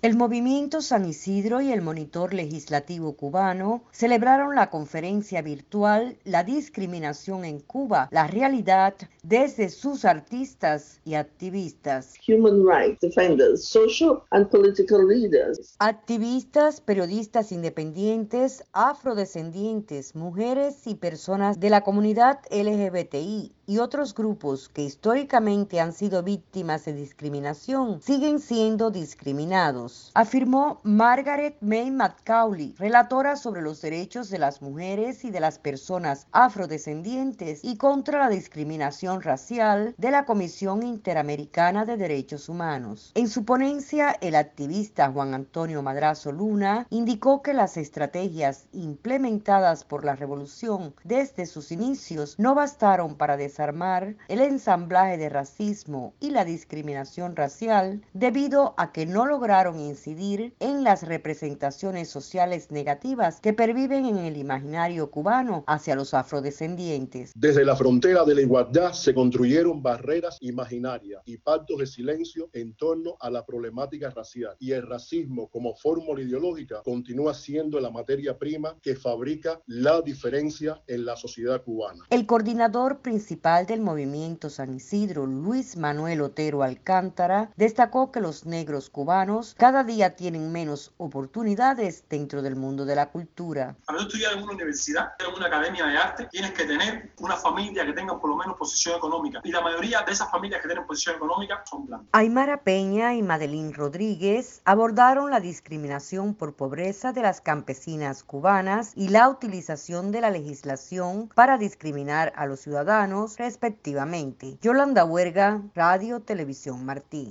El Movimiento San Isidro y el Monitor Legislativo Cubano celebraron la conferencia virtual La discriminación en Cuba, la realidad desde sus artistas y activistas. Human rights defenders, social and political leaders. Activistas, periodistas independientes, afrodescendientes, mujeres y personas de la comunidad LGBTI y otros grupos que históricamente han sido víctimas de discriminación siguen siendo discriminados, afirmó Margaret May Macaulay, relatora sobre los derechos de las mujeres y de las personas afrodescendientes y contra la discriminación racial de la Comisión Interamericana de Derechos Humanos. En su ponencia, el activista Juan Antonio Madrazo Luna indicó que las estrategias implementadas por la revolución desde sus inicios no bastaron para desarmar el ensamblaje de racismo y la discriminación racial debido a que no lograron incidir en las representaciones sociales negativas que perviven en el imaginario cubano hacia los afrodescendientes. Desde la frontera de la igualdad se construyeron barreras imaginarias y pactos de silencio en torno a la problemática racial, y el racismo como fórmula ideológica continúa siendo la materia prima que fabrica la diferencia en la sociedad cubana. El coordinador principal del Movimiento San Isidro, Luis Manuel Otero Alcántara, destacó que los negros cubanos cada día tienen menos oportunidades dentro del mundo de la cultura. Para estudiar en una universidad, en una academia de arte, tienes que tener una familia que tenga por lo menos posición económica, y la mayoría de esas familias que tienen posición económica son blancas. Aymara Peña y Madeline Rodríguez abordaron la discriminación por pobreza de las campesinas cubanas y la utilización de la legislación para discriminar a los ciudadanos respectivamente. Yolanda Huerga, Radio Televisión Martí.